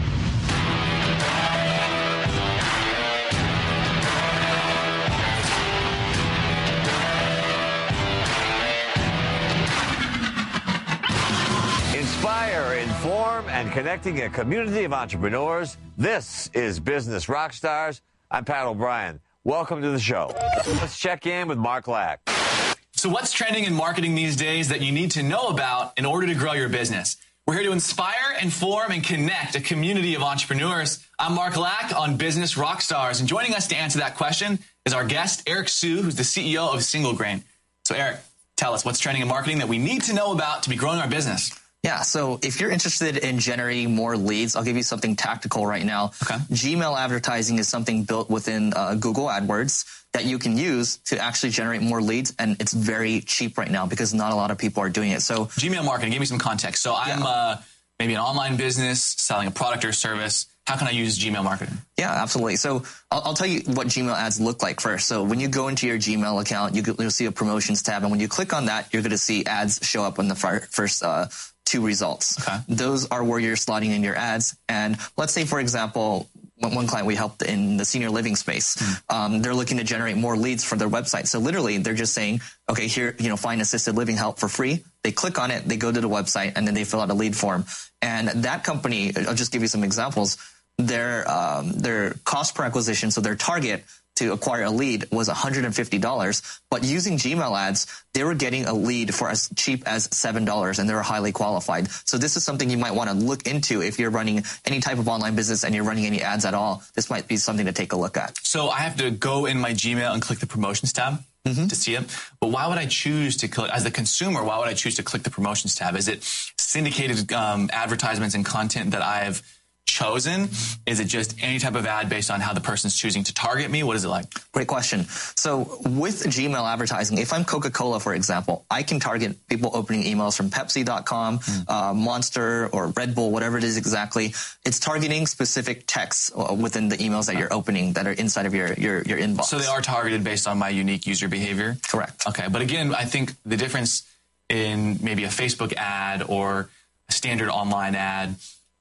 Inspire, inform, and connecting a community of entrepreneurs. This is Business Rockstars. I'm Pat O'Brien. Welcome to the show. Let's check in with Mark Lack. So what's trending in marketing these days that you need to know about in order to grow your business? We're here to inspire, inform, and connect a community of entrepreneurs. I'm Mark Lack on Business Rockstars, and joining us to answer that question is our guest, Eric Siu, who's the C E O of Single Grain. So Eric, tell us what's trending in marketing that we need to know about to be growing our business. Yeah, so if you're interested in generating more leads, I'll give you something tactical right now. Okay. Gmail advertising is something built within uh, Google AdWords that you can use to actually generate more leads, and it's very cheap right now because not a lot of people are doing it. So Gmail marketing, give me some context. So I'm yeah. uh, maybe an online business selling a product or service. How can I use Gmail marketing? Yeah, absolutely. So I'll, I'll tell you what Gmail ads look like first. So when you go into your Gmail account, you, you'll see a promotions tab, and when you click on that, you're going to see ads show up in the fir- first uh, two results. Okay. Those are where you're slotting in your ads. And let's say, for example, one client we helped in the senior living space, mm. um, they're looking to generate more leads for their website. So literally, they're just saying, okay, here, you know, find assisted living help for free. They click on it, they go to the website, and then they fill out a lead form. And that company, I'll just give you some examples. Their um, their cost per acquisition, so their target to acquire a lead was one hundred fifty dollars, but using Gmail ads, they were getting a lead for as cheap as seven dollars, and they were highly qualified. So this is something you might want to look into if you're running any type of online business and you're running any ads at all. This might be something to take a look at. So I have to go in my Gmail and click the promotions tab mm-hmm. to see it. But why would I choose to click, as the consumer, why would I choose to click the promotions tab? Is it syndicated um, advertisements and content that I've chosen? Is it just any type of ad based on how the person's choosing to target me? What is it like? Great question. So with Gmail advertising, if I'm Coca-Cola, for example, I can target people opening emails from Pepsi dot com, mm. uh, Monster, or Red Bull, whatever it is exactly. It's targeting specific texts within the emails that you're opening that are inside of your, your, your inbox. So they are targeted based on my unique user behavior? Correct. Okay. But again, I think the difference in maybe a Facebook ad or a standard online ad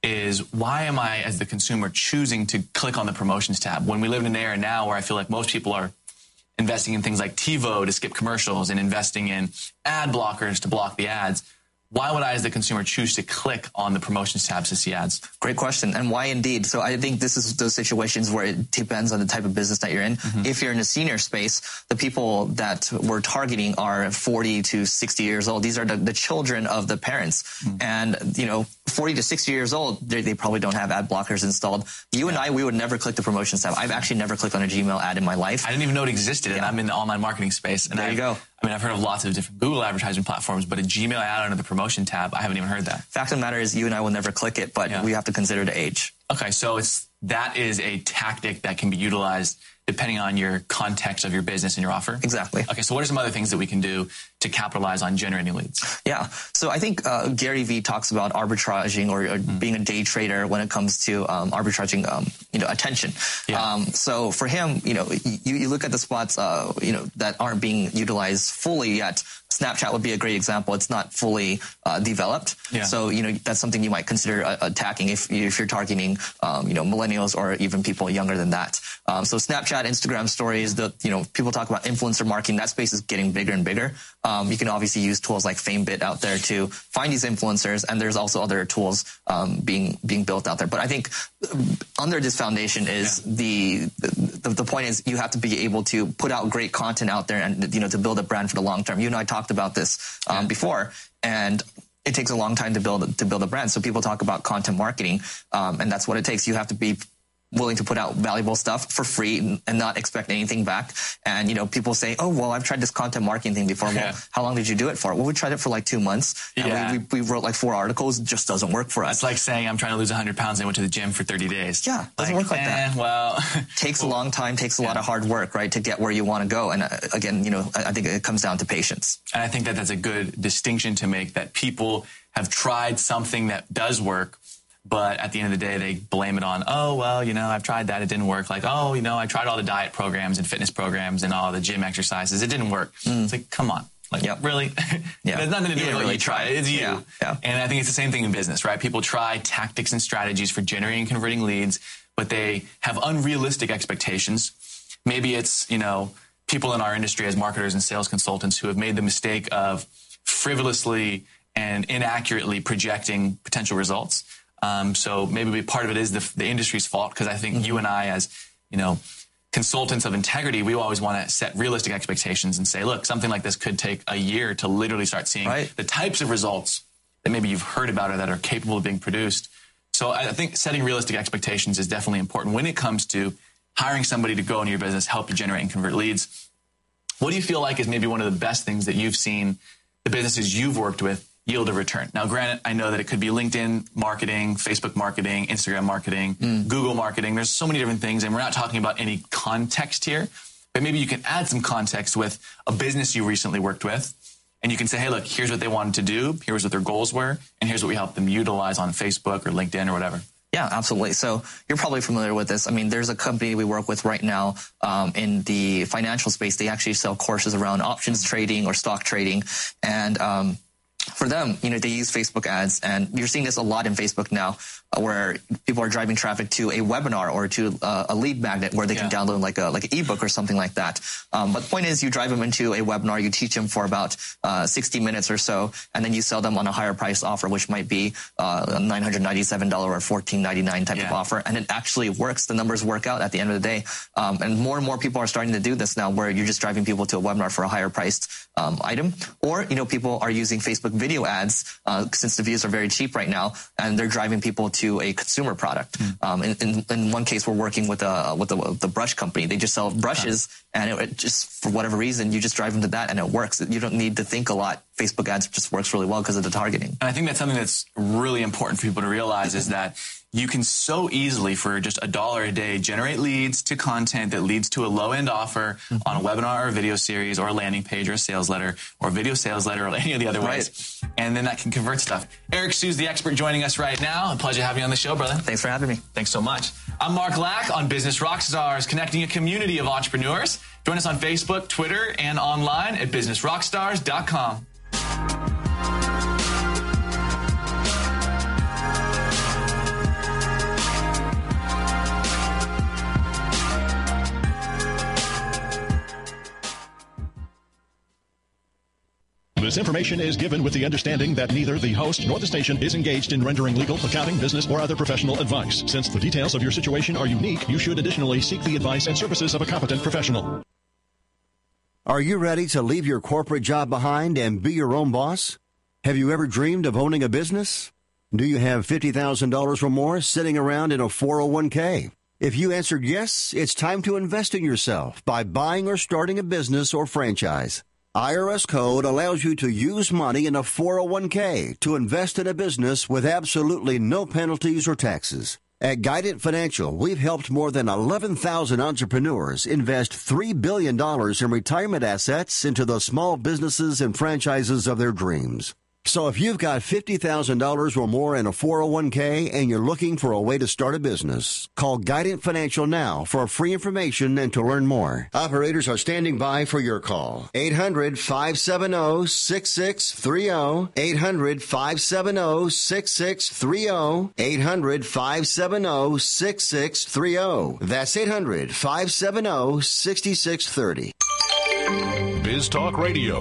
is why am I, as the consumer, choosing to click on the promotions tab when we live in an era now where I feel like most people are investing in things like TiVo to skip commercials and investing in ad blockers to block the ads? Why would I, as the consumer, choose to click on the promotions tabs to see ads? Great question. And why indeed? So I think this is those situations where it depends on the type of business that you're in. Mm-hmm. If you're in a senior space, the people that we're targeting are forty to sixty years old. These are the, the children of the parents. Mm-hmm. And, you know, forty to sixty years old, they, they probably don't have ad blockers installed. You and I, we would never click the promotions tab. I've actually never clicked on a Gmail ad in my life. I didn't even know it existed, yeah. and I'm in the online marketing space. And there I, you go. I mean, I've heard of lots of different Google advertising platforms, but a Gmail ad under the promotion tab, I haven't even heard that. Fact of the matter is, you and I will never click it, but yeah. we have to consider the age. Okay, so it's that is a tactic that can be utilized depending on your context of your business and your offer? Exactly. Okay, so what are some other things that we can do to capitalize on generating leads? Yeah, so I think uh, Gary Vee talks about arbitraging or, or mm. being a day trader when it comes to um, arbitraging, um, you know, attention. Yeah. Um, so for him, you know, you, you look at the spots, uh, you know, that aren't being utilized fully yet. Snapchat would be a great example. It's not fully uh, developed. Yeah. So, you know, that's something you might consider uh, attacking if, if you're targeting, um, you know, millennials or even people younger than that. Um, so Snapchat, Instagram stories, the, you know, people talk about influencer marketing. That space is getting bigger and bigger. Um, you can obviously use tools like FameBit out there to find these influencers. And there's also other tools um, being being built out there. But I think under this foundation is yeah. the, the the point is you have to be able to put out great content out there and, you know, to build a brand for the long term. You and I talked about this um, yeah. before, and it takes a long time to build to build a brand. So people talk about content marketing, um, and that's what it takes. You have to be willing to put out valuable stuff for free and not expect anything back. And, you know, people say, oh, well, I've tried this content marketing thing before. Well, yeah. how long did you do it for? Well, we tried it for like two months. And yeah. we, we, we wrote like four articles. It just doesn't work for us. It's like saying I'm trying to lose one hundred pounds and I went to the gym for thirty days. Yeah, doesn't like, work like eh, that. Well, takes a long time, takes a yeah. lot of hard work, right, to get where you want to go. And uh, again, you know, I, I think it comes down to patience. And I think that that's a good distinction to make, that people have tried something that does work, but at the end of the day, they blame it on, oh, well, you know, I've tried that. It didn't work. Like, oh, you know, I tried all the diet programs and fitness programs and all the gym exercises. It didn't work. Mm. It's like, come on. Like, yep. really? Yeah. There's nothing to do with what really you try. It's you. Yeah. Yeah. And I think it's the same thing in business, right? People try tactics and strategies for generating and converting leads, but they have unrealistic expectations. Maybe it's, you know, people in our industry as marketers and sales consultants who have made the mistake of frivolously and inaccurately projecting potential results. Um, so maybe part of it is the, the industry's fault, because I think mm-hmm. you and I, as, you know, consultants of integrity, we always want to set realistic expectations and say, look, something like this could take a year to literally start seeing right. the types of results that maybe you've heard about or that are capable of being produced. So I think setting realistic expectations is definitely important when it comes to hiring somebody to go into your business, help you generate and convert leads. What do you feel like is maybe one of the best things that you've seen the businesses you've worked with yield a return? Now, granted, I know that it could be LinkedIn marketing, Facebook marketing, Instagram marketing, mm. Google marketing. There's so many different things, and we're not talking about any context here, but maybe you can add some context with a business you recently worked with, and you can say, hey, look, here's what they wanted to do, here's what their goals were, and here's what we helped them utilize on Facebook or LinkedIn or whatever. Yeah, absolutely. So you're probably familiar with this. I mean, there's a company we work with right now um, in the financial space. They actually sell courses around options trading or stock trading, and um for them, you know, they use Facebook ads, and you're seeing this a lot in Facebook now, uh, where people are driving traffic to a webinar or to uh, a lead magnet where they yeah. can download like a like an ebook or something like that. Um, but the point is, you drive them into a webinar, you teach them for about uh, sixty minutes or so, and then you sell them on a higher price offer, which might be uh, a nine hundred ninety-seven dollars or fourteen ninety-nine type yeah. of offer, and it actually works. The numbers work out at the end of the day, um, and more and more people are starting to do this now, where you're just driving people to a webinar for a higher priced um, item, or you know, people are using Facebook video ads uh, since the views are very cheap right now, and they're driving people to a consumer product. Mm. Um, in, in, in one case, we're working with a with a, the brush company. They just sell brushes, okay. and it, it just for whatever reason, you just drive them to that, and it works. You don't need to think a lot. Facebook ads just works really well because of the targeting. And I think that's something that's really important for people to realize is that you can so easily, for just a dollar a day, generate leads to content that leads to a low-end offer mm-hmm. on a webinar or a video series or a landing page or a sales letter or a video sales letter or any of the other right. ways. And then that can convert stuff. Eric Sue's the expert joining us right now. A pleasure having you on the show, brother. Thanks for having me. Thanks so much. I'm Mark Lack on Business Rockstars, connecting a community of entrepreneurs. Join us on Facebook, Twitter, and online at business rockstars dot com. This information is given with the understanding that neither the host nor the station is engaged in rendering legal, accounting, business, or other professional advice. Since the details of your situation are unique, you should additionally seek the advice and services of a competent professional. Are you ready to leave your corporate job behind and be your own boss? Have you ever dreamed of owning a business? Do you have fifty thousand dollars or more sitting around in a four oh one k? If you answered yes, it's time to invest in yourself by buying or starting a business or franchise. I R S Code allows you to use money in a four oh one k to invest in a business with absolutely no penalties or taxes. At Guidant Financial, we've helped more than eleven thousand entrepreneurs invest three billion dollars in retirement assets into the small businesses and franchises of their dreams. So if you've got fifty thousand dollars or more in a four oh one k and you're looking for a way to start a business, call Guidant Financial now for free information and to learn more. Operators are standing by for your call. eight hundred, five seven zero, six six three zero. eight hundred, five seven zero, six six three zero. eight hundred, five seven zero, six six three zero. That's eight hundred, five seven zero, six six three zero. Biz Talk Radio.